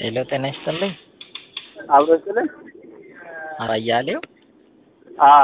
ሄሎ ጤና ይስጥልኝ። አብረስልኝ አያሌው አ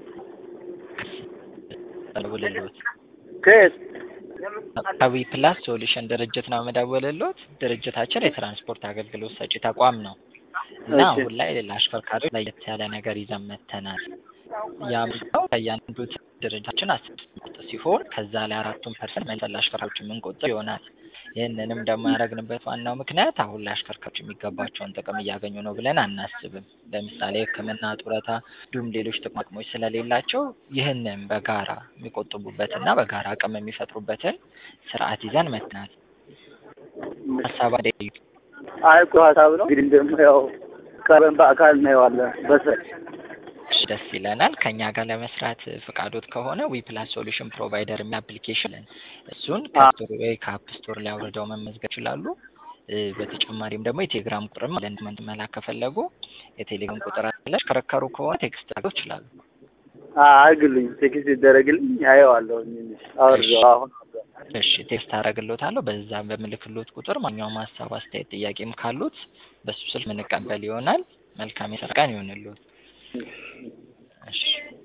ደውልልዎት። ከየት? አዊ ፕላስ ሶሉሽን ድርጅት ነው የምደውልልዎት። ድርጅታችን የትራንስፖርት አገልግሎት ሰጪ ተቋም ነው እና እሺ አሁን ላይ ለአሽከርካሪዎች ለየት ያለ ነገር ይዘን መጥተናል። ያም ነው ከእያንዳንዱ ድርጅታችን 10% ሲሆን ከዛ ላይ 4% መልሰን ለአሽከርካሪዎች የምንቆጥብ ይሆናል። ይህንንም ደግሞ ያደረግንበት ዋናው ምክንያት አሁን ላይ አሽከርካሪዎች የሚገባቸውን ጥቅም እያገኙ ነው ብለን አናስብም። ለምሳሌ ሕክምና፣ ጡረታ እንዲሁም ሌሎች ጥቅማ ጥቅሞች ስለሌላቸው ይህንን በጋራ የሚቆጥቡበትና በጋራ አቅም የሚፈጥሩበትን ስርዓት ይዘን መጥተናል። ሀሳብ አደይቅ አይቁ ሀሳብ ነው እንግዲህ ደግሞ ያው ቀረን በአካል እናየዋለን። ደስ ይለናል። ከኛ ጋር ለመስራት ፍቃዶት ከሆነ ዊ ፕላስ ሶሉሽን ፕሮቫይደር የሚል አፕሊኬሽን እሱን ከስቶር ወይ ከአፕ ስቶር ላይ አውርደው መመዝገብ ይችላሉ። በተጨማሪም ደግሞ የቴሌግራም ቁጥርም ለእንደምን መላክ ከፈለጉ የቴሌግራም ቁጥር አለ። ከረከሩ ከሆነ ቴክስት አድርገው ይችላሉ። አድርግልኝ፣ ቴክስት ይደረግልኝ፣ አየዋለሁ። አውርደው አሁን እሺ ቴክስት አደርግልዎታለሁ። በዛ በምልክልዎት ቁጥር ማንኛውም ሀሳብ፣ አስተያየት፣ ጥያቄም ካሉት በሱ ስልክ የምንቀበል ይሆናል። መልካም የስራ ቀን ይሁንልዎት። እሺ